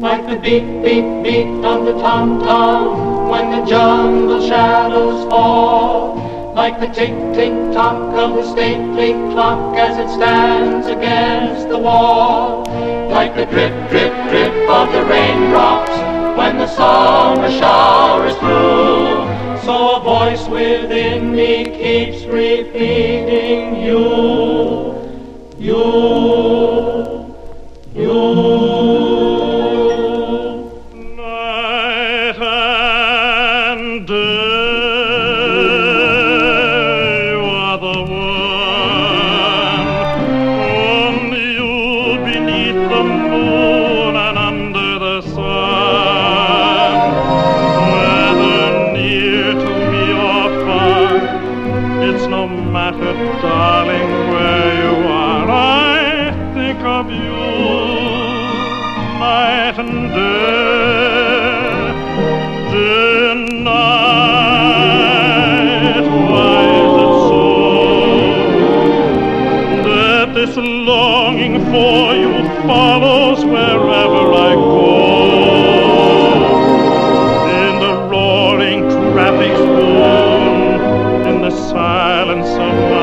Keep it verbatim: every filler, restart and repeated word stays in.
like the beat, beat, beat of the tom-tom when the jungle shadows fall, like the tick, tick, tock of the stately clock as it stands against the wall, like the drip, drip, drip of the raindrops when the summer shower is through. So a voice within me keeps repeating, you, you, you. Night and day. The moon and under the sun, whether near to me or far, it's no matter, darling, where you are. I think of you night and day, day and night. Why is it so that this longing for you follows wherever I go? In the roaring traffic's boom, in the silence of my